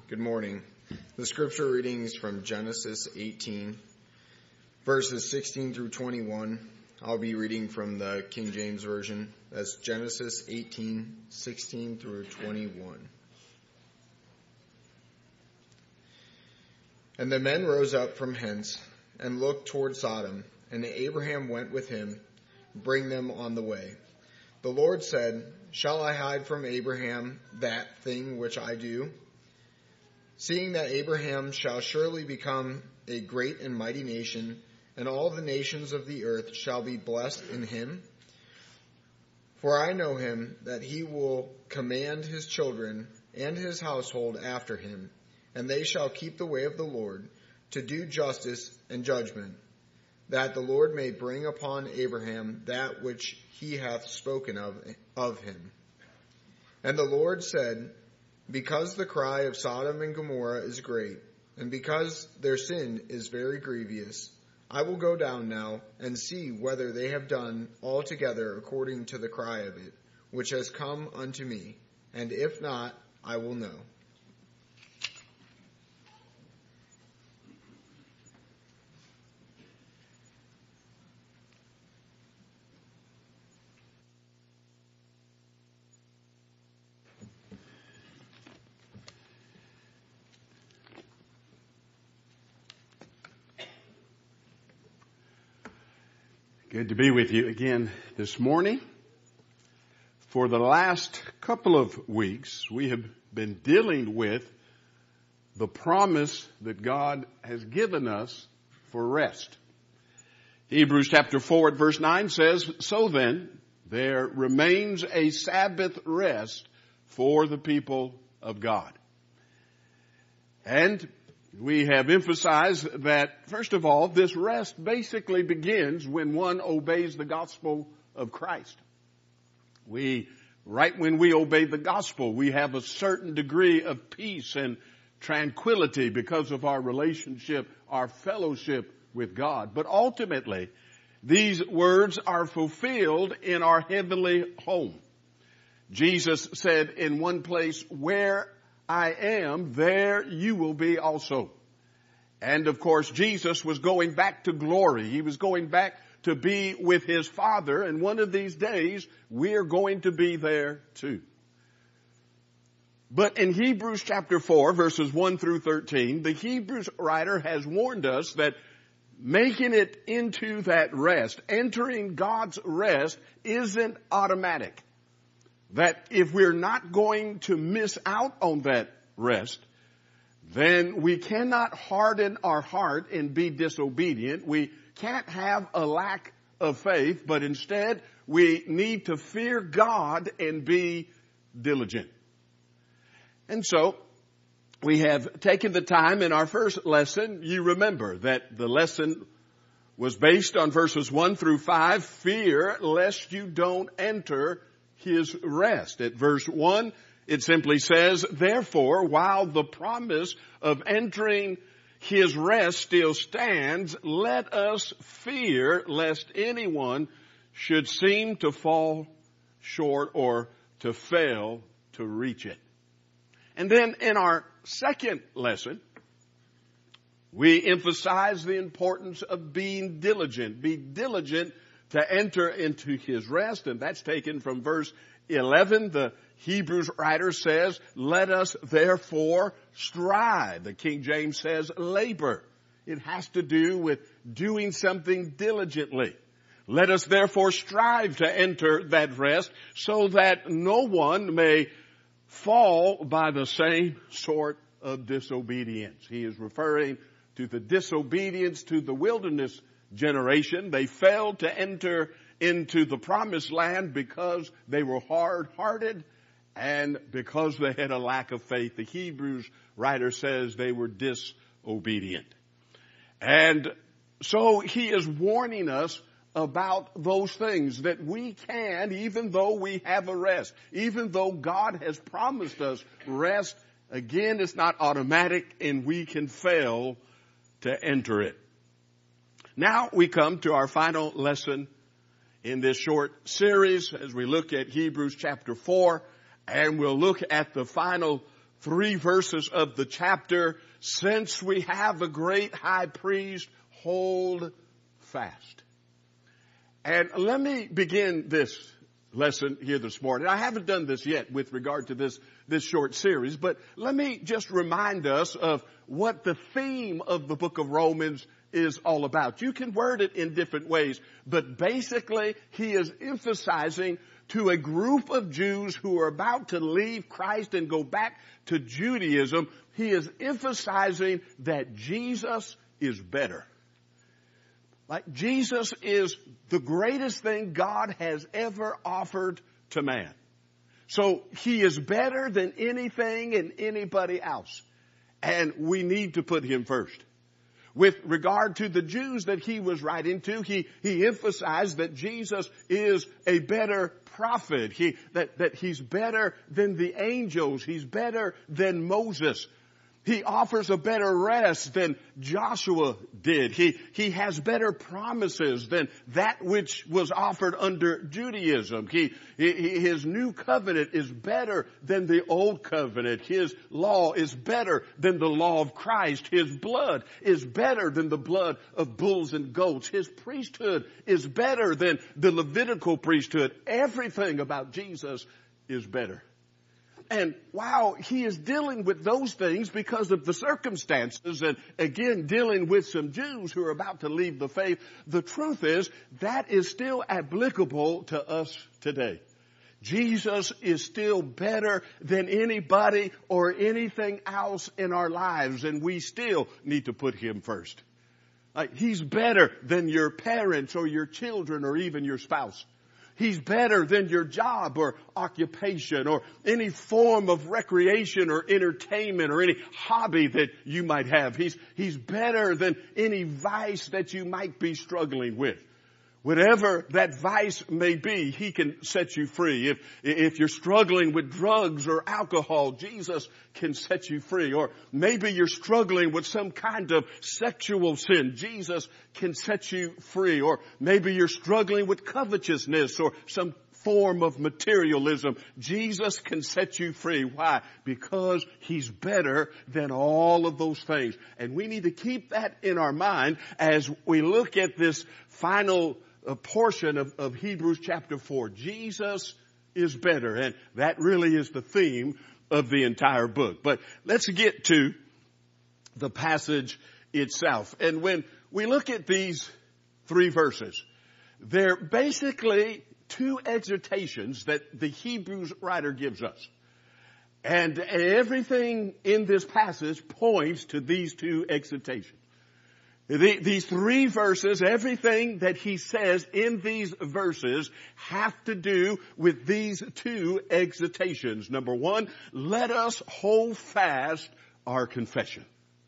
Good morning. The scripture reading is from Genesis 18, verses 16 through 21. I'll be reading from the King James Version. That's Genesis 18, 16 through 21. And the men rose up from hence and looked toward Sodom, and Abraham went with him, bring them on the way. The Lord said, Shall I hide from Abraham that thing which I do? Seeing that Abraham shall surely become a great and mighty nation, and all the nations of the earth shall be blessed in him. For I know him, that he will command his children and his household after him, and they shall keep the way of the Lord, to do justice and judgment, that the Lord may bring upon Abraham that which he hath spoken of him. And the Lord said, Because the cry of Sodom and Gomorrah is great, and because their sin is very grievous, I will go down now and see whether they have done altogether according to the cry of it, which has come unto me, and if not, I will know. Good to be with you again this morning. For the last couple of weeks, we have been dealing with the promise that God has given us for rest. Hebrews chapter 4 at verse 9 says, So then, there remains a Sabbath rest for the people of God. And we have emphasized that, first of all, this rest basically begins when one obeys the gospel of Christ. Right when we obey the gospel, we have a certain degree of peace and tranquility because of our relationship, our fellowship with God. But ultimately, these words are fulfilled in our heavenly home. Jesus said in one place, Where I am, there you will be also. And of course, Jesus was going back to glory. He was going back to be with his Father. And one of these days, we're going to be there too. But in Hebrews chapter 4, verses 1 through 13, the Hebrews writer has warned us that making it into that rest, entering God's rest, isn't automatic. That if we're not going to miss out on that rest, then we cannot harden our heart and be disobedient. We can't have a lack of faith, but instead we need to fear God and be diligent. And so we have taken the time in our first lesson. You remember that the lesson was based on verses 1 through 5, fear lest you don't enter his rest. At verse 1, it simply says, Therefore, while the promise of entering his rest still stands, let us fear lest anyone should seem to fall short or to fail to reach it. And then in our second lesson, we emphasize the importance of being diligent. Be diligent to enter into his rest, and that's taken from verse 11. The Hebrews writer says, Let us therefore strive. The King James says labor. It has to do with doing something diligently. Let us therefore strive to enter that rest so that no one may fall by the same sort of disobedience. He is referring to the disobedience to the wilderness generation. They failed to enter into the promised land because they were hard-hearted and because they had a lack of faith. The Hebrews writer says they were disobedient. And so he is warning us about those things that we can, even though we have a rest, even though God has promised us rest, again, it's not automatic and we can fail to enter it. Now we come to our final lesson in this short series as we look at Hebrews chapter 4, and we'll look at the final 3 verses of the chapter, since we have a great high priest, hold fast. And let me begin this lesson here this morning. I haven't done this yet with regard to this short series, but let me just remind us of what the theme of the book of Romans is all about. You can word it in different ways, but basically he is emphasizing to a group of Jews who are about to leave Christ and go back to Judaism, he is emphasizing that Jesus is better. Like Jesus is the greatest thing God has ever offered to man. So he is better than anything and anybody else. And we need to put him first. With regard to the Jews that he was writing to, he emphasized that Jesus is a better prophet. That he's better than the angels. He's better than Moses. He offers a better rest than Joshua did. He has better promises than that which was offered under Judaism. His new covenant is better than the old covenant. His law is better than the law of Christ. His blood is better than the blood of bulls and goats. His priesthood is better than the Levitical priesthood. Everything about Jesus is better. And while he is dealing with those things because of the circumstances and again dealing with some Jews who are about to leave the faith, the truth is that is still applicable to us today. Jesus is still better than anybody or anything else in our lives, and we still need to put him first. He's better than your parents or your children or even your spouse. He's better than your job or occupation or any form of recreation or entertainment or any hobby that you might have. He's better than any vice that you might be struggling with. Whatever that vice may be, he can set you free. If you're struggling with drugs or alcohol, Jesus can set you free. Or maybe you're struggling with some kind of sexual sin, Jesus can set you free. Or maybe you're struggling with covetousness or some form of materialism, Jesus can set you free. Why? Because he's better than all of those things. And we need to keep that in our mind as we look at this final portion of Hebrews chapter 4. Jesus is better, and that really is the theme of the entire book. But let's get to the passage itself. And when we look at these 3 verses, they're basically 2 exhortations that the Hebrews writer gives us. And everything in this passage points to these 2 exhortations. These 3 verses, everything that he says in these verses have to do with these 2 exhortations. Number 1, let us hold fast our confession.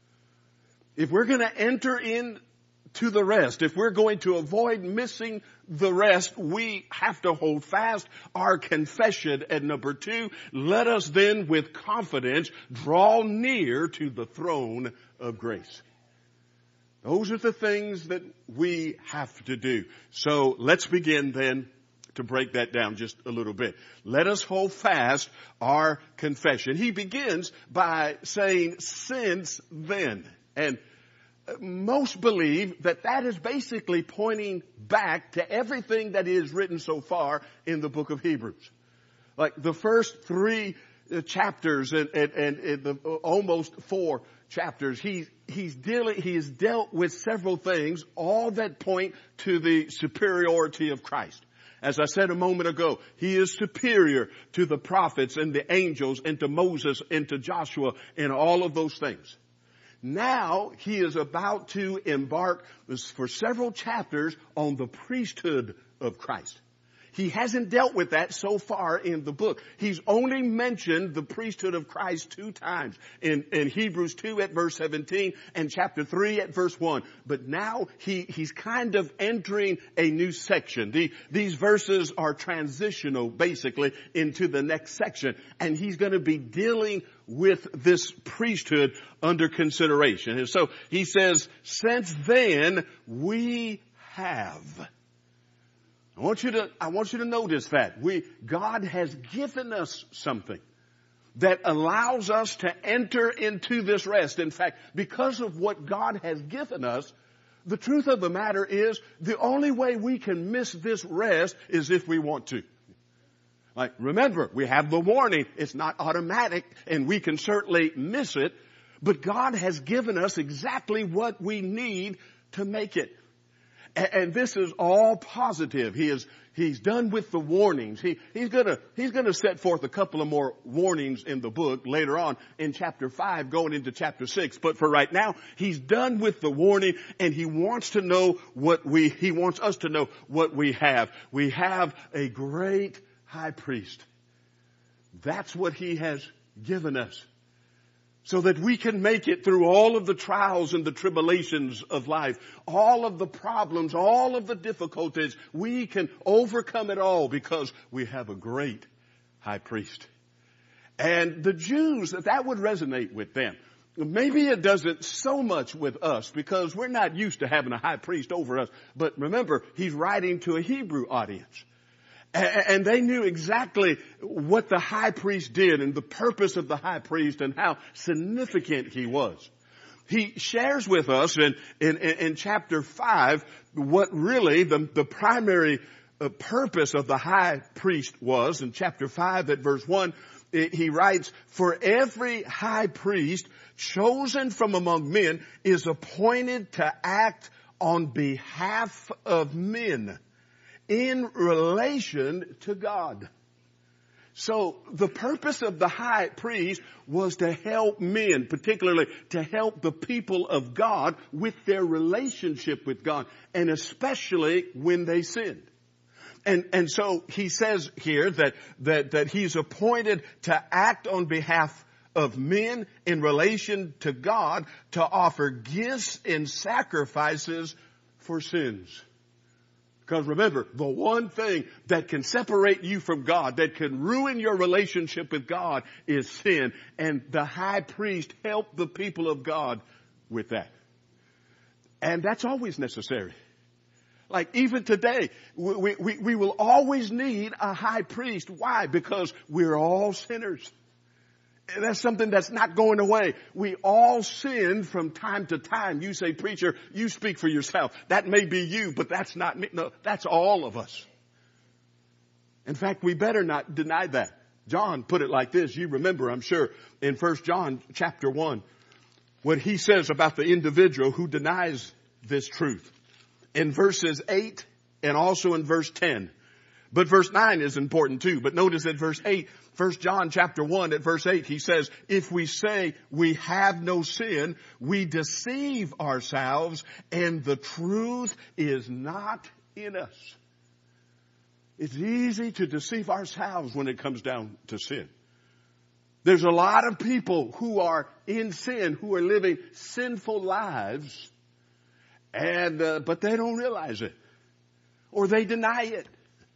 If we're going to enter into the rest, if we're going to avoid missing the rest, we have to hold fast our confession. And number 2, let us then with confidence draw near to the throne of grace. Those are the things that we have to do. So let's begin then to break that down just a little bit. Let us hold fast our confession. He begins by saying, since then. And most believe that that is basically pointing back to everything that is written so far in the book of Hebrews. Like the first 3 chapters and the almost 4 chapters, he has dealt with several things, all that point to the superiority of Christ. As I said a moment ago, he is superior to the prophets and the angels and to Moses and to Joshua and all of those things. Now he is about to embark for several chapters on the priesthood of Christ. He hasn't dealt with that so far in the book. He's only mentioned the priesthood of Christ 2 times. In Hebrews 2 at verse 17 and chapter 3 at verse 1. But now he's kind of entering a new section. These verses are transitional basically into the next section. And he's going to be dealing with this priesthood under consideration. And so he says, since then we have. I want you to notice that God has given us something. that allows us to enter into this rest. In fact, because of what God has given us, the truth of the matter is the only way we can miss this rest is if we want to. Like, remember, we have the warning. It's not automatic, and we can certainly miss it. But God has given us exactly what we need to make it. And this is all positive. He's done with the warnings. He's gonna set forth a couple of more warnings in the book later on in chapter 5 going into chapter 6. But for right now, he's done with the warning, and he wants us to know what we have. We have a great high priest. That's what he has given us, so that we can make it through all of the trials and the tribulations of life, all of the problems, all of the difficulties. We can overcome it all because we have a great high priest. And the Jews, that would resonate with them. Maybe it doesn't so much with us because we're not used to having a high priest over us. But remember, he's writing to a Hebrew audience. And they knew exactly what the high priest did and the purpose of the high priest and how significant he was. He shares with us in chapter 5 what really the primary purpose of the high priest was. In chapter 5 at verse 1, he writes, "For every high priest chosen from among men is appointed to act on behalf of men in relation to God." So the purpose of the high priest was to help men, particularly to help the people of God with their relationship with God, and especially when they sinned. And so he says here that he's appointed to act on behalf of men in relation to God, to offer gifts and sacrifices for sins. Because remember, the one thing that can separate you from God, that can ruin your relationship with God, is sin. And the high priest helped the people of God with that. And that's always necessary. Like even today, we will always need a high priest. Why? Because we're all sinners. And that's something that's not going away. We all sin from time to time. You say, "Preacher, you speak for yourself." That may be you, but that's not me. No, that's all of us. In fact, we better not deny that. John put it like this. You remember, I'm sure, in 1 John chapter 1, what he says about the individual who denies this truth. In verses 8 and also in verse 10. But verse 9 is important too. But notice at verse 8, 1 John chapter 1 at verse 8, he says, "If we say we have no sin, we deceive ourselves, and the truth is not in us." It's easy to deceive ourselves when it comes down to sin. There's a lot of people who are in sin, who are living sinful lives, and but they don't realize it, or they deny it.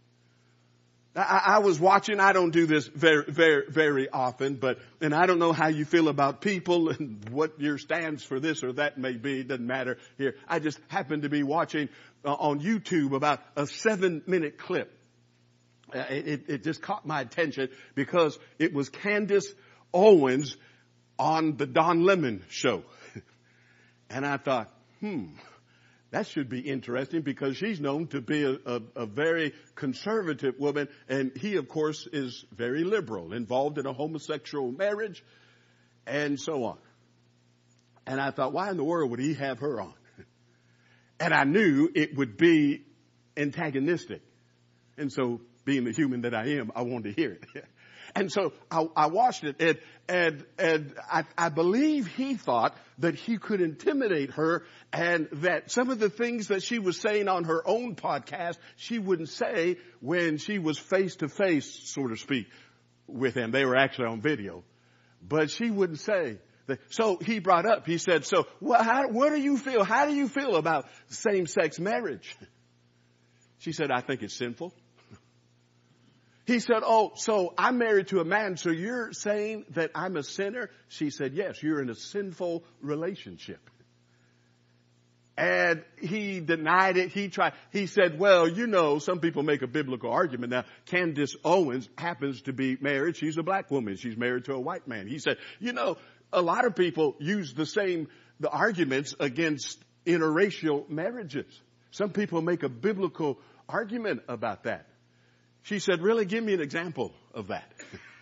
I was watching, I don't do this very often, and I don't know how you feel about people and what your stance for this or that may be. It doesn't matter here. I just happened to be watching on YouTube about a 7-minute clip. It just caught my attention because it was Candace Owens on the Don Lemon show. And I thought, that should be interesting because she's known to be a very conservative woman. And he, of course, is very liberal, involved in a homosexual marriage and so on. And I thought, why in the world would he have her on? And I knew it would be antagonistic. And so being the human that I am, I wanted to hear it. And so I watched it, and I believe he thought that he could intimidate her, and that some of the things that she was saying on her own podcast, she wouldn't say when she was face to face, so to speak, with him. They were actually on video, but she wouldn't say that. So he brought up, he said, "So what do you feel? How do you feel about same-sex marriage?" She said, "I think it's sinful." He said, "Oh, so I'm married to a man, so you're saying that I'm a sinner?" She said, "Yes, you're in a sinful relationship." And he denied it. He said, well, you know, some people make a biblical argument. Now, Candace Owens happens to be married. She's a black woman. She's married to a white man. He said, you know, a lot of people use the arguments against interracial marriages. Some people make a biblical argument about that. She said, really, give me an example of that.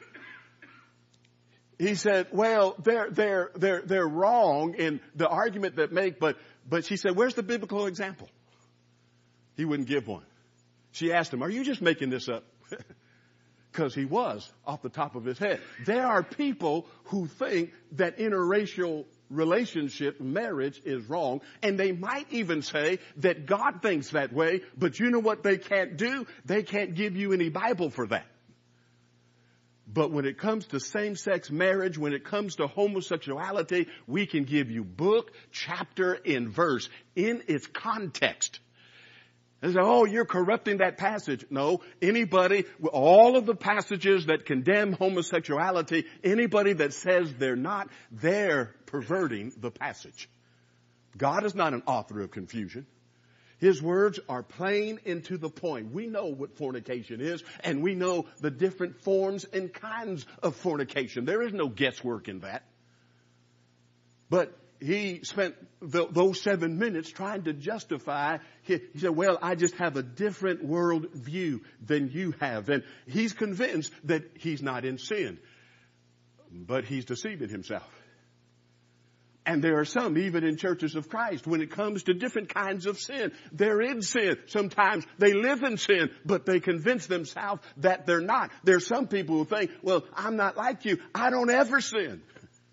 He said, well, they're wrong in the argument that make, but she said, where's the biblical example? He wouldn't give one. She asked him, are you just making this up? Because he was off the top of his head. There are people who think that interracial relationship, marriage is wrong. And they might even say that God thinks that way. But you know what they can't do? They can't give you any Bible for that. But when it comes to same-sex marriage, when it comes to homosexuality, we can give you book, chapter, and verse in its context. They say, oh, you're corrupting that passage. No, anybody, all of the passages that condemn homosexuality, anybody that says they're not, they're perverting the passage. God is not an author of confusion. His words are plain and to the point. We know what fornication is, and we know the different forms and kinds of fornication. There is no guesswork in that. But he spent those 7 minutes trying to justify. He said, well, I just have a different world view than you have. And he's convinced that he's not in sin. But he's deceiving himself. And there are some, even in churches of Christ, when it comes to different kinds of sin, they're in sin. Sometimes they live in sin, but they convince themselves that they're not. There are some people who think, well, I'm not like you. I don't ever sin.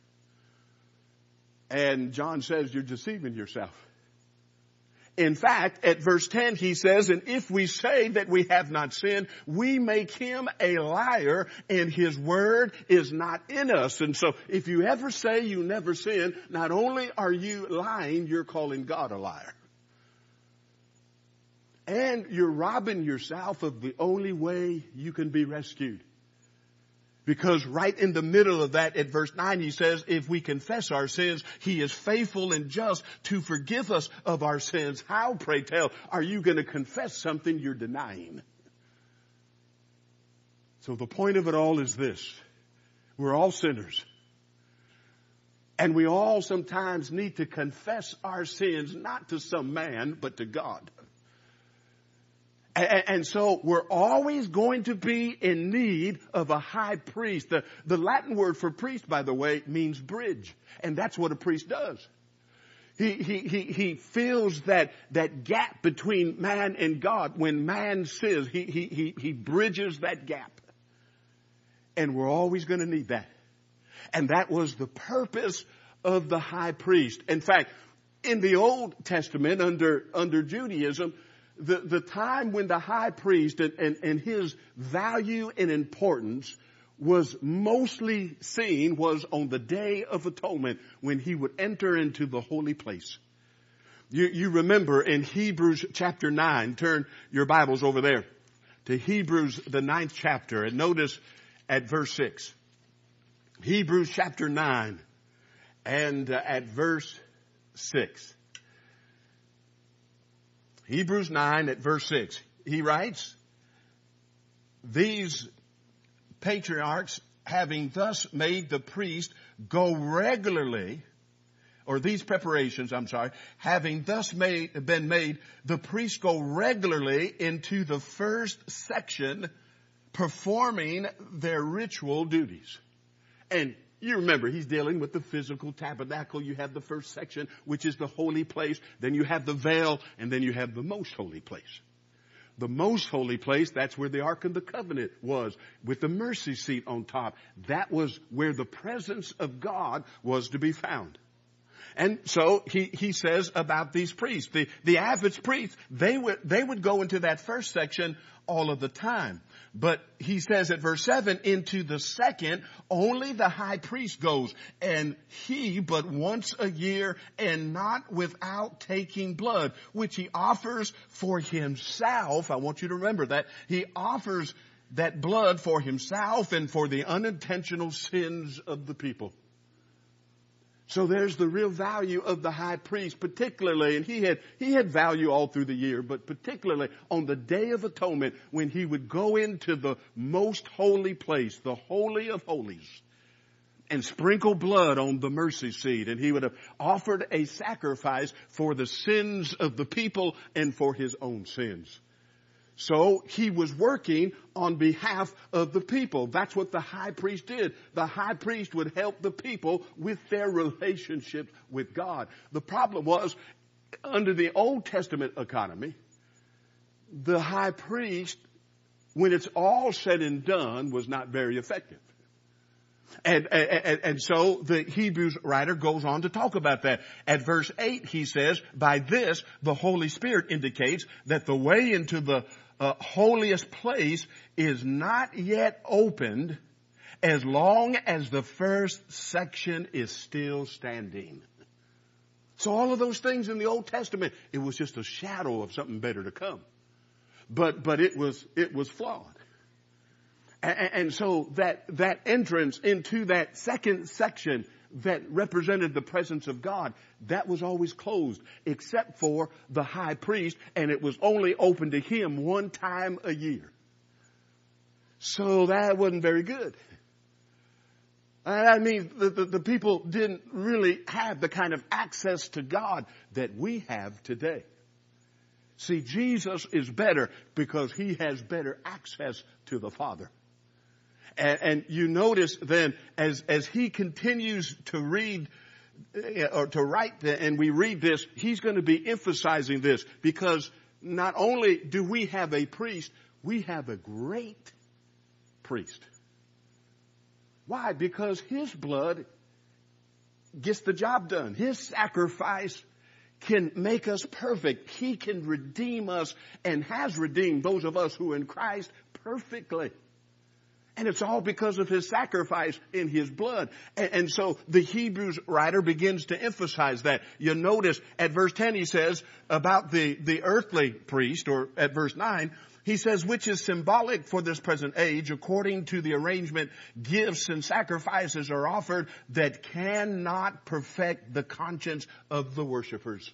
And John says you're deceiving yourself. In fact, at verse 10, he says, and if we say that we have not sinned, we make him a liar, and his word is not in us. And so if you ever say you never sin, not only are you lying, you're calling God a liar. And you're robbing yourself of the only way you can be rescued. Because right in the middle of that, at verse 9, he says, if we confess our sins, he is faithful and just to forgive us of our sins. How, pray tell, are you going to confess something you're denying? So the point of it all is this. We're all sinners. And we all sometimes need to confess our sins, not to some man, but to God. And so we're always going to be in need of a high priest. The Latin word for priest, by the way, means bridge. And that's what a priest does. He fills that gap between man and God. When man sins, he bridges that gap. And we're always going to need that. And that was the purpose of the high priest. In fact, in the Old Testament, under Judaism, the time when the high priest and his value and importance was mostly seen was on the Day of Atonement, when he would enter into the holy place. You remember in Hebrews chapter 9, turn your Bibles over there to Hebrews, the 9th chapter, and notice at verse 6. Hebrews chapter 9 and at verse 6. Hebrews 9 at verse 6. He writes, these patriarchs, having thus made the priest go regularly, or these preparations, having thus been made, the priest go regularly into the first section, performing their ritual duties. And you remember, he's dealing with the physical tabernacle. You have the first section, which is the holy place. Then you have the veil, and then you have the most holy place. The most holy place, that's where the Ark of the Covenant was, with the mercy seat on top. That was where the presence of God was to be found. And so he says about these priests, the average priests, they would go into that first section all of the time. But he says at verse 7, into the second, only the high priest goes, and he but once a year, and not without taking blood, which he offers for himself. I want you to remember that. He offers that blood for himself and for the unintentional sins of the people. So there's the real value of the high priest, particularly, and he had value all through the year, but particularly on the Day of Atonement when he would go into the most holy place, the Holy of Holies, and sprinkle blood on the mercy seat. And he would have offered a sacrifice for the sins of the people and for his own sins. So he was working on behalf of the people. That's what the high priest did. The high priest would help the people with their relationship with God. The problem was, under the Old Testament economy, the high priest, when it's all said and done, was not very effective. And so the Hebrews writer goes on to talk about that. At verse 8, he says, by this, the Holy Spirit indicates that the way into the holiest place is not yet opened as long as the first section is still standing. So all of those things in the Old Testament, it was just a shadow of something better to come. But it was flawed. And so that entrance into that second section that represented the presence of God, that was always closed except for the high priest, and it was only open to him one time a year. So that wasn't very good. I mean, the people didn't really have the kind of access to God that we have today. See, Jesus is better because he has better access to the Father. And you notice then, as he continues to read or to write, and we read this, he's going to be emphasizing this, because not only do we have a priest, we have a great priest. Why? Because his blood gets the job done. His sacrifice can make us perfect. He can redeem us and has redeemed those of us who are in Christ perfectly. And it's all because of his sacrifice in his blood. And so the Hebrews writer begins to emphasize that. You notice at verse 10 he says about the earthly priest, or at verse 9, he says, which is symbolic for this present age, according to the arrangement, gifts and sacrifices are offered that cannot perfect the conscience of the worshipers.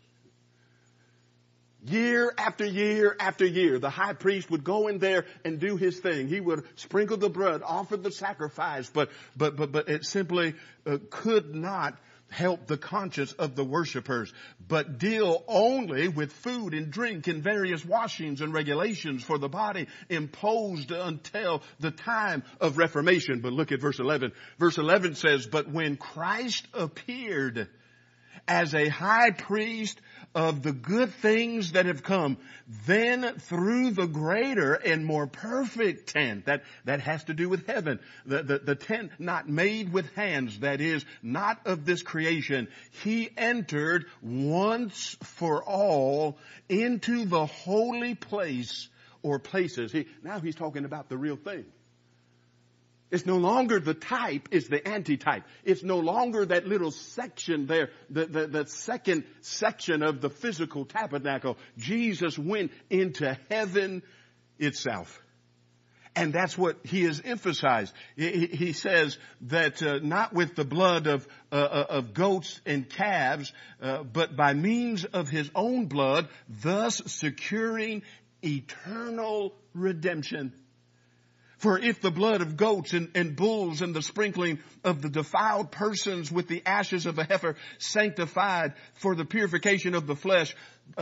Year after year after year, the high priest would go in there and do his thing. He would sprinkle the blood, offer the sacrifice, but it simply could not help the conscience of the worshipers, but deal only with food and drink and various washings and regulations for the body imposed until the time of Reformation. But look at verse 11. Verse 11 says, but when Christ appeared as a high priest of the good things that have come, then through the greater and more perfect tent, that has to do with heaven, the tent not made with hands, that is not of this creation, he entered once for all into the holy place or places. Now he's talking about the real thing. It's no longer the type, it's the antitype. It's no longer that little section there, the second section of the physical tabernacle. Jesus went into heaven itself. And that's what he has emphasized. He says that not with the blood of goats and calves, but by means of his own blood, thus securing eternal redemption. For if the blood of goats and bulls and the sprinkling of the defiled persons with the ashes of a heifer sanctified for the purification of the flesh,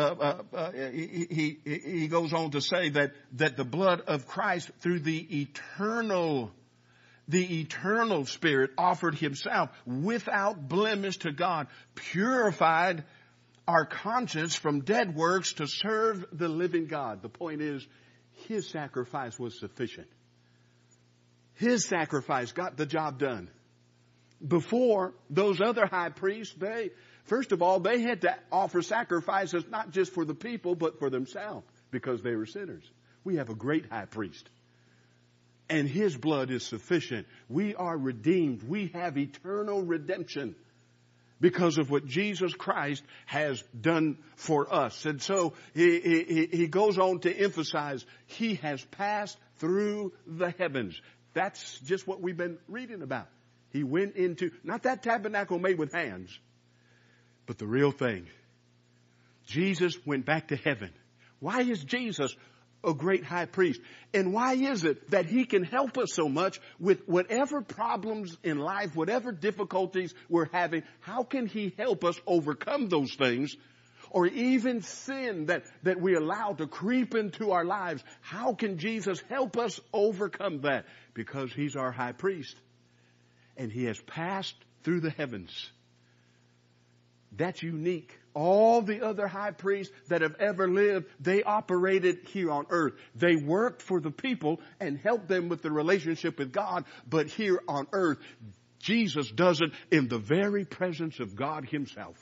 he goes on to say that the blood of Christ through the eternal Spirit offered himself without blemish to God, purified our conscience from dead works to serve the living God. The point is, his sacrifice was sufficient. His sacrifice got the job done. Before, those other high priests, first of all, they had to offer sacrifices not just for the people, but for themselves, because they were sinners. We have a great high priest. And his blood is sufficient. We are redeemed. We have eternal redemption because of what Jesus Christ has done for us. And so he goes on to emphasize, he has passed through the heavens. That's just what we've been reading about. He went into, not that tabernacle made with hands, but the real thing. Jesus went back to heaven. Why is Jesus a great high priest? And why is it that he can help us so much with whatever problems in life, whatever difficulties we're having? How can he help us overcome those things? Or even sin that we allow to creep into our lives. How can Jesus help us overcome that? Because he's our high priest. And he has passed through the heavens. That's unique. All the other high priests that have ever lived, they operated here on earth. They worked for the people and helped them with the relationship with God. But here on earth, Jesus does it in the very presence of God himself.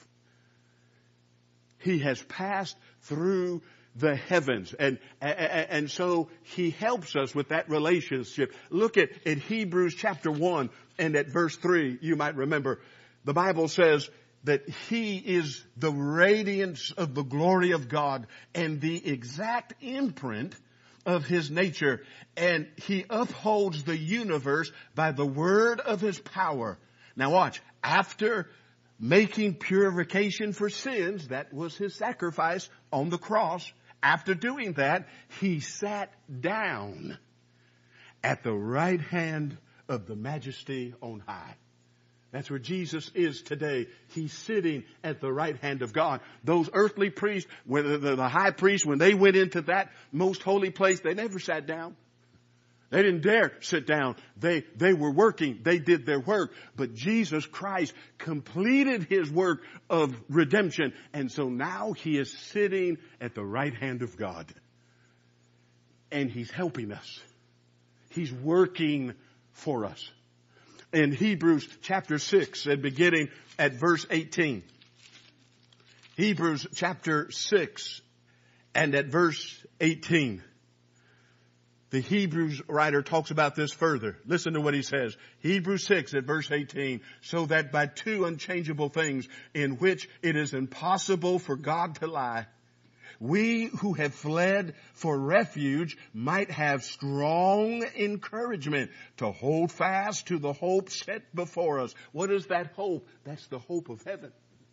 He has passed through the heavens. And so he helps us with that relationship. Look at Hebrews chapter 1 and at verse 3. You might remember the Bible says that he is the radiance of the glory of God and the exact imprint of his nature. And he upholds the universe by the word of his power. Now watch. After making purification for sins, that was his sacrifice on the cross. After doing that, he sat down at the right hand of the majesty on high. That's where Jesus is today. He's sitting at the right hand of God. Those earthly priests, the high priests, when they went into that most holy place, they never sat down. They didn't dare sit down. They were working. They did their work. But Jesus Christ completed his work of redemption. And so now he is sitting at the right hand of God. And he's helping us. He's working for us. In Hebrews chapter 6 and beginning at verse 18. Hebrews chapter 6 and at verse 18. The Hebrews writer talks about this further. Listen to what he says. Hebrews 6 at verse 18. So that by two unchangeable things in which it is impossible for God to lie, we who have fled for refuge might have strong encouragement to hold fast to the hope set before us. What is that hope? That's the hope of heaven.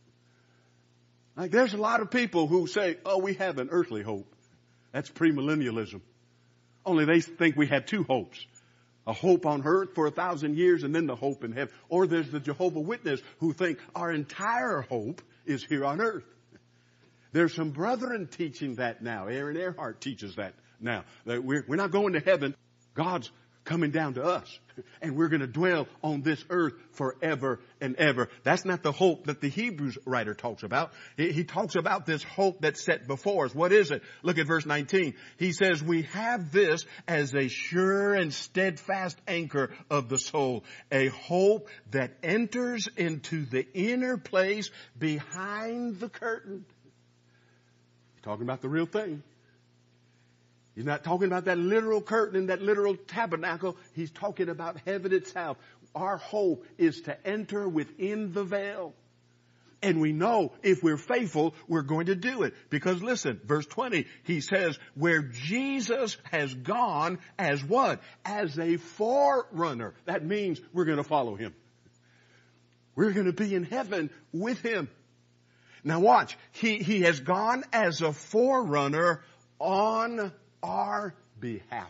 Like there's a lot of people who say, oh, we have an earthly hope. That's premillennialism. Only they think we have two hopes. A hope on earth for 1,000 years and then the hope in heaven. Or there's the Jehovah's Witness who think our entire hope is here on earth. There's some brethren teaching that now. Aaron Earhart teaches that now. That we're not going to heaven. God's coming down to us. And we're going to dwell on this earth forever and ever. That's not the hope that the Hebrews writer talks about. He talks about this hope that's set before us. What is it? Look at verse 19. He says, we have this as a sure and steadfast anchor of the soul. A hope that enters into the inner place behind the curtain. He's talking about the real thing. He's not talking about that literal curtain and that literal tabernacle. He's talking about heaven itself. Our hope is to enter within the veil. And we know if we're faithful, we're going to do it. Because listen, verse 20, he says, where Jesus has gone as what? As a forerunner. That means we're going to follow him. We're going to be in heaven with him. Now watch. He has gone as a forerunner on our behalf.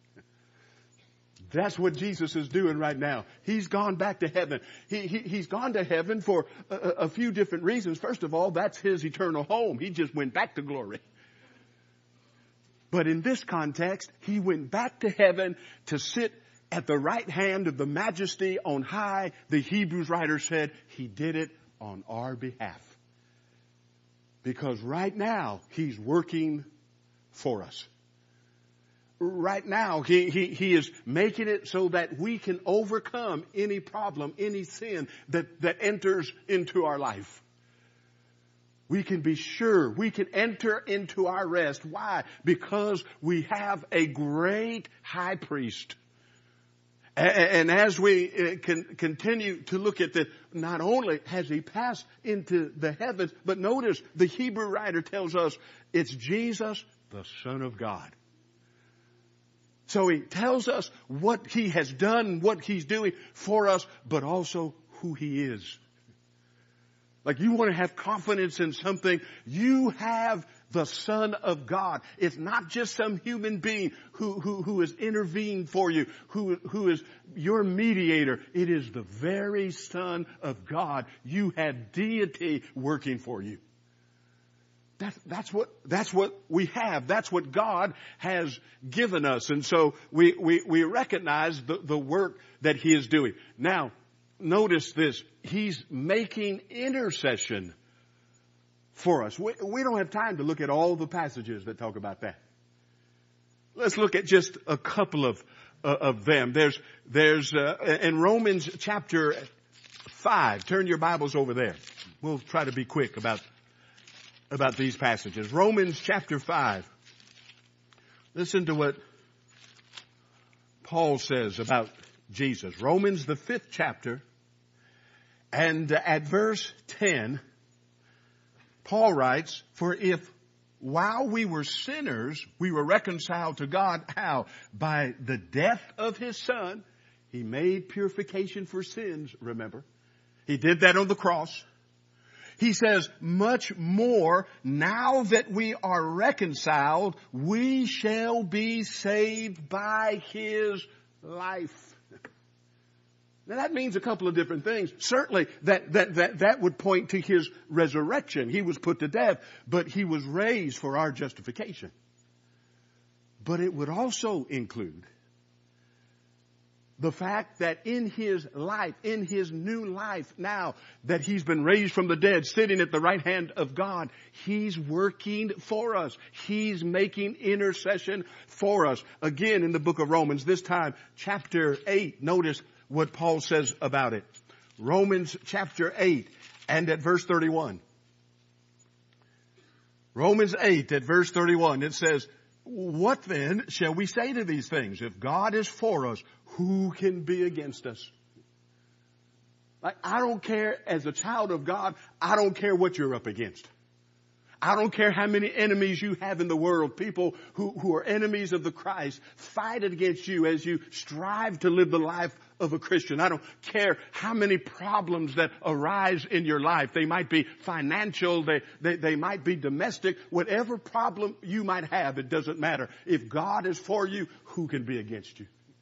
That's what Jesus is doing right now. He's gone back to heaven. He's gone to heaven for a few different reasons. First of all, that's his eternal home. He just went back to glory. But in this context, he went back to heaven to sit at the right hand of the majesty on high. The Hebrews writer said he did it on our behalf. Because right now, he's working for us. Right now, he is making it so that we can overcome any problem, any sin that enters into our life. We can be sure. We can enter into our rest. Why? Because we have a great high priest. And as we can continue to look at this, not only has he passed into the heavens, but notice the Hebrew writer tells us it's Jesus, the Son of God. So he tells us what he has done, what he's doing for us, but also who he is. Like, you want to have confidence in something, you have the Son of God. It's not just some human being who has intervened for you, who is your mediator. It is the very Son of God. You have deity working for you. That's what we have. That's what God has given us. And so we recognize the work that he is doing. Now, notice this. He's making intercession for us. We don't have time to look at all the passages that talk about that. Let's look at just a couple of them. There's in Romans chapter 5. Turn your Bibles over there. We'll try to be quick about these passages. Romans chapter 5. Listen to what Paul says about Jesus. Romans the 5th chapter. And at verse 10, Paul writes, "For if while we were sinners, we were reconciled to God," how? "By the death of his Son." He made purification for sins, remember. He did that on the cross. He says, "Much more, now that we are reconciled, we shall be saved by his life." Now that means a couple of different things. Certainly that would point to his resurrection. He was put to death, but he was raised for our justification. But it would also include the fact that in his life, in his new life now that he's been raised from the dead, sitting at the right hand of God, he's working for us. He's making intercession for us. Again, in the book of Romans, this time, chapter 8, notice what Paul says about it. Romans chapter 8 and at verse 31. Romans 8 at verse 31, it says, "What then shall we say to these things? If God is for us, who can be against us?" Like, I don't care, as a child of God, I don't care what you're up against. I don't care how many enemies you have in the world. People who are enemies of the Christ fight against you as you strive to live the life of a Christian. I don't care how many problems that arise in your life. They might be financial. They might be domestic. Whatever problem you might have, it doesn't matter. If God is for you, who can be against you?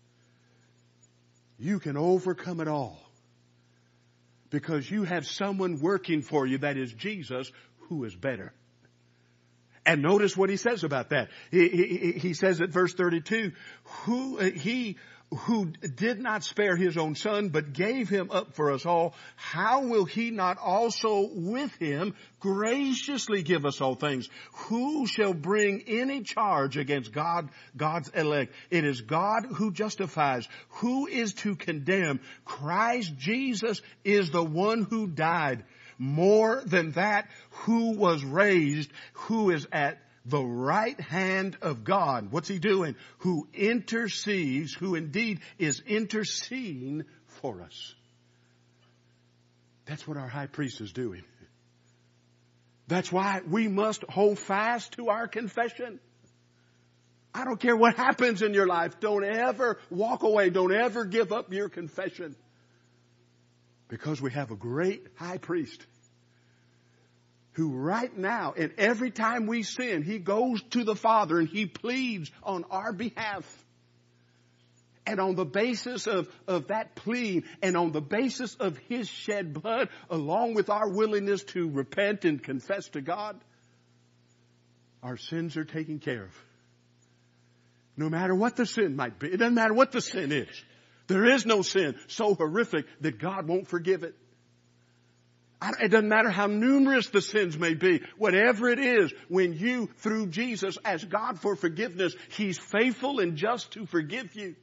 You can overcome it all because you have someone working for you, that is Jesus, who is better. And notice what he says about that. He says at verse 32, he who did not spare his own Son, but gave him up for us all, how will he not also with him graciously give us all things? Who shall bring any charge against God's elect? It is God who justifies. Who is to condemn? Christ Jesus is the one who died. More than that, who was raised, who is at the right hand of God. What's he doing? Who intercedes, who indeed is interceding for us. That's what our high priest is doing. That's why we must hold fast to our confession. I don't care what happens in your life. Don't ever walk away. Don't ever give up your confession. Because we have a great high priest who right now, and every time we sin, he goes to the Father and he pleads on our behalf. And on the basis of that plea and on the basis of his shed blood, along with our willingness to repent and confess to God, our sins are taken care of. No matter what the sin might be. It doesn't matter what the sin is. There is no sin so horrific that God won't forgive it. It doesn't matter how numerous the sins may be. Whatever it is, when you, through Jesus, ask God for forgiveness, he's faithful and just to forgive you.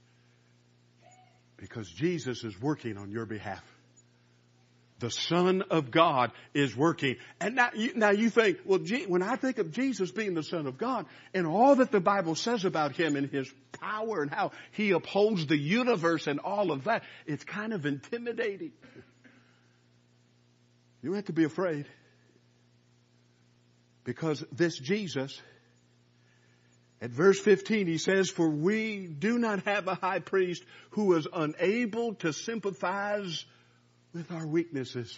Because Jesus is working on your behalf. The Son of God is working. And now you think, well, when I think of Jesus being the Son of God and all that the Bible says about him and his power and how he upholds the universe and all of that, it's kind of intimidating. You don't have to be afraid. Because this Jesus At verse 15 he says, for we do not have a high priest who is unable to sympathize with our weaknesses.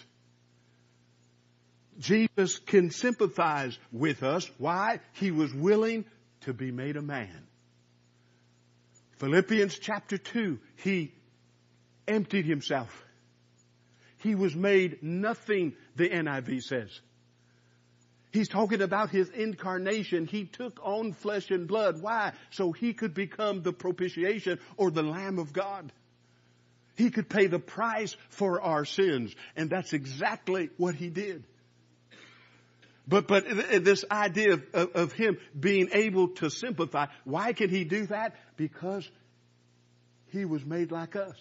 Jesus can sympathize with us. Why? He was willing to be made a man. Philippians chapter 2, he emptied himself. He was made nothing, the NIV says. He's talking about his incarnation. He took on flesh and blood. Why? So he could become the propitiation or the Lamb of God. He could pay the price for our sins. And that's exactly what he did. But this idea of him being able to sympathize, why could he do that? Because he was made like us.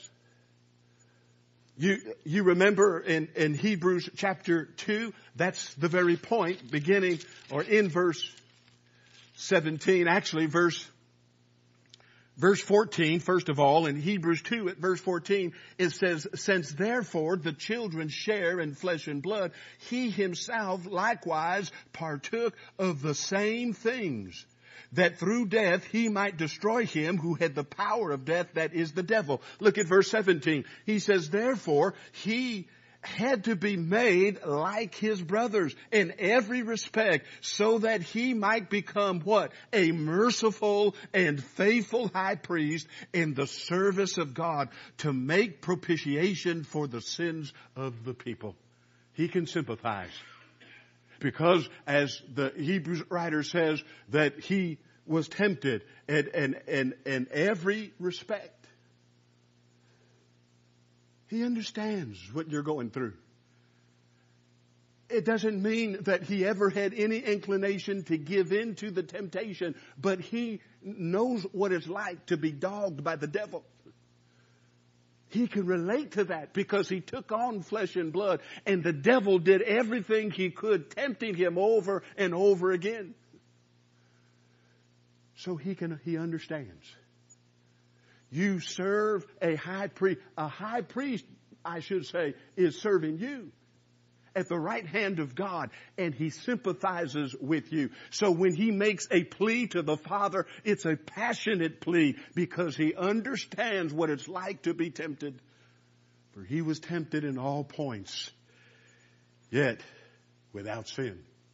You remember in Hebrews chapter 2, that's the very point, beginning or in verse 17, actually verse 14, first of all, in Hebrews 2 at verse 14, it says, since therefore the children share in flesh and blood, he himself likewise partook of the same things, that through death he might destroy him who had the power of death, that is the devil. Look at verse 17. He says, therefore he had to be made like his brothers in every respect, so that he might become what? A merciful and faithful high priest in the service of God, to make propitiation for the sins of the people. He can sympathize. Because as the Hebrews writer says, that he was tempted in every respect. He understands what you're going through. It doesn't mean that he ever had any inclination to give in to the temptation, but he knows what it's like to be dogged by the devil. He can relate to that because he took on flesh and blood, and the devil did everything he could, tempting him over and over again. So he understands. You serve a high priest. A high priest, I should say, is serving you at the right hand of God, and he sympathizes with you. So when he makes a plea to the Father, it's a passionate plea because he understands what it's like to be tempted. For he was tempted in all points, yet without sin.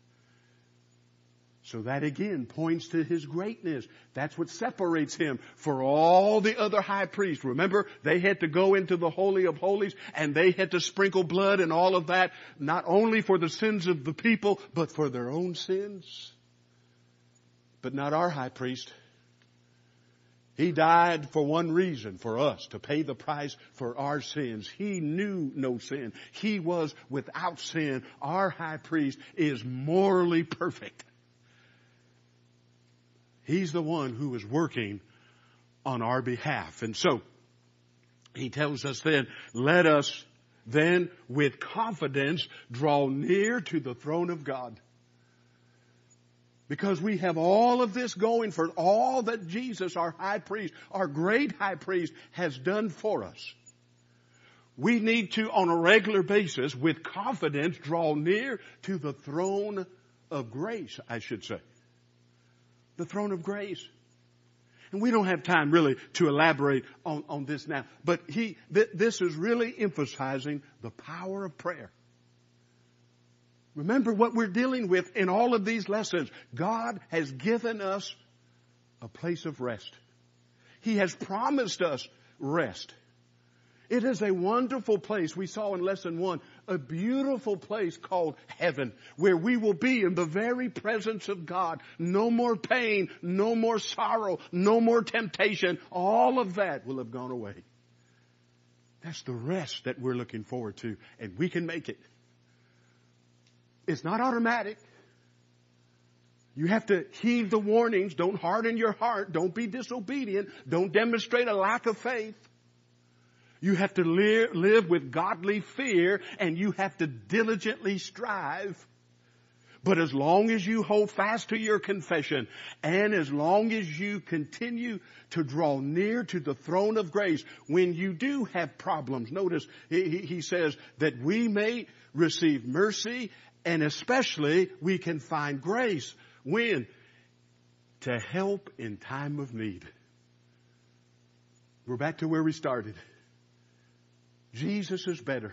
So that again points to his greatness. That's what separates him for all the other high priests. Remember, they had to go into the Holy of Holies and they had to sprinkle blood and all of that, not only for the sins of the people, but for their own sins. But not our high priest. He died for one reason, for us, to pay the price for our sins. He knew no sin. He was without sin. Our high priest is morally perfect. He's the one who is working on our behalf. And so, he tells us then, let us then with confidence draw near to the throne of God. Because we have all of this going for all that Jesus, our high priest, our great high priest, has done for us. We need to, on a regular basis, with confidence, draw near to the throne of grace, I should say. The throne of grace. And we don't have time really to elaborate on this now. But this is really emphasizing the power of prayer. Remember what we're dealing with in all of these lessons. God has given us a place of rest. He has promised us rest. It is a wonderful place. We saw in lesson 1, a beautiful place called heaven, where we will be in the very presence of God. No more pain, no more sorrow, no more temptation. All of that will have gone away. That's the rest that we're looking forward to, and we can make it. It's not automatic. You have to heed the warnings. Don't harden your heart. Don't be disobedient. Don't demonstrate a lack of faith. You have to live with godly fear, and you have to diligently strive. But as long as you hold fast to your confession, and as long as you continue to draw near to the throne of grace, when you do have problems, notice he says that we may receive mercy, and especially we can find grace. When? to help in time of need. We're back to where we started. Jesus is better.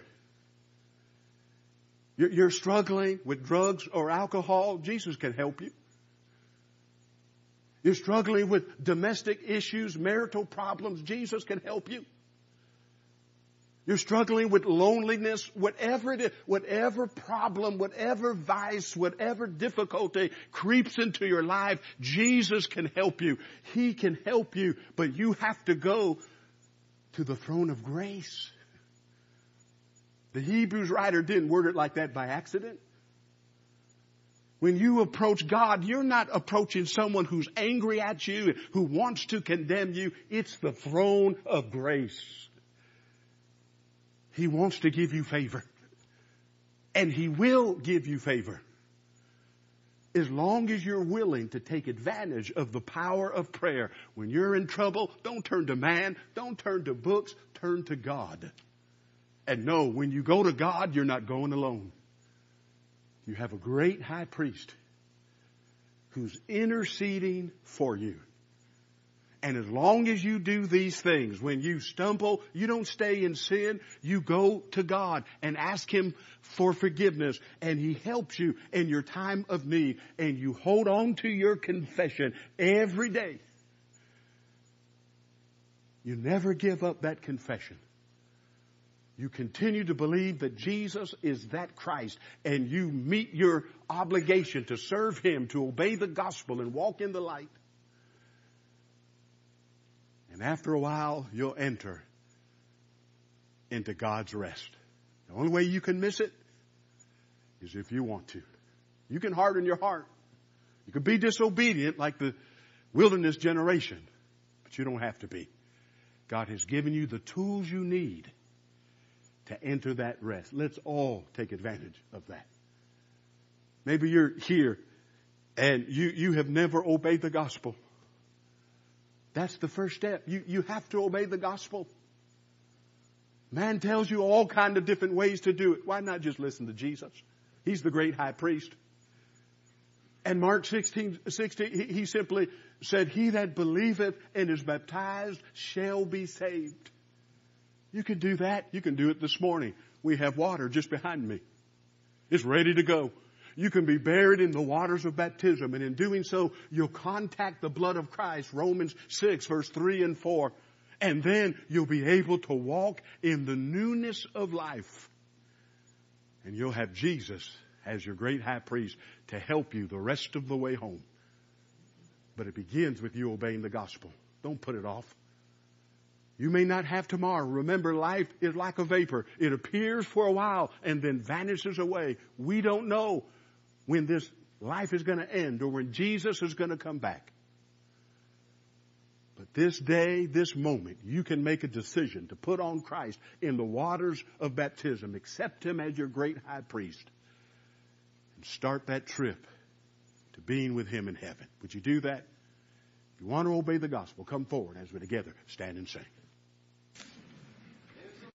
You're struggling with drugs or alcohol. Jesus can help you. You're struggling with domestic issues, marital problems. Jesus can help you. You're struggling with loneliness, whatever it is, whatever problem, whatever vice, whatever difficulty creeps into your life, Jesus can help you. He can help you, but you have to go to the throne of grace. The Hebrews writer didn't word it like that by accident. When you approach God, you're not approaching someone who's angry at you, who wants to condemn you. It's the throne of grace. He wants to give you favor. And He will give you favor. As long as you're willing to take advantage of the power of prayer. When you're in trouble, don't turn to man. Don't turn to books. Turn to God. And know, when you go to God, you're not going alone. You have a great high priest who's interceding for you. And as long as you do these things, when you stumble, you don't stay in sin. You go to God and ask Him for forgiveness. And He helps you in your time of need. And you hold on to your confession every day. You never give up that confession. You continue to believe that Jesus is that Christ, and you meet your obligation to serve Him, to obey the gospel and walk in the light. And after a while, you'll enter into God's rest. The only way you can miss it is if you want to. You can harden your heart. You can be disobedient like the wilderness generation, but you don't have to be. God has given you the tools you need to enter that rest. Let's all take advantage of that. Maybe you're here and you have never obeyed the gospel. That's the first step. You have to obey the gospel. Man tells you all kinds of different ways to do it. Why not just listen to Jesus? He's the great high priest. And Mark 16:16, he simply said, "He that believeth and is baptized shall be saved." You can do that. You can do it this morning. We have water just behind me. It's ready to go. You can be buried in the waters of baptism, and in doing so, you'll contact the blood of Christ, Romans 6, verse 3 and 4. And then you'll be able to walk in the newness of life. And you'll have Jesus as your great high priest to help you the rest of the way home. But it begins with you obeying the gospel. Don't put it off. You may not have tomorrow. Remember, life is like a vapor. It appears for a while and then vanishes away. We don't know when this life is going to end or when Jesus is going to come back. But this day, this moment, you can make a decision to put on Christ in the waters of baptism, accept Him as your great high priest, and start that trip to being with Him in heaven. Would you do that? If you want to obey the gospel, come forward as we together stand and sing.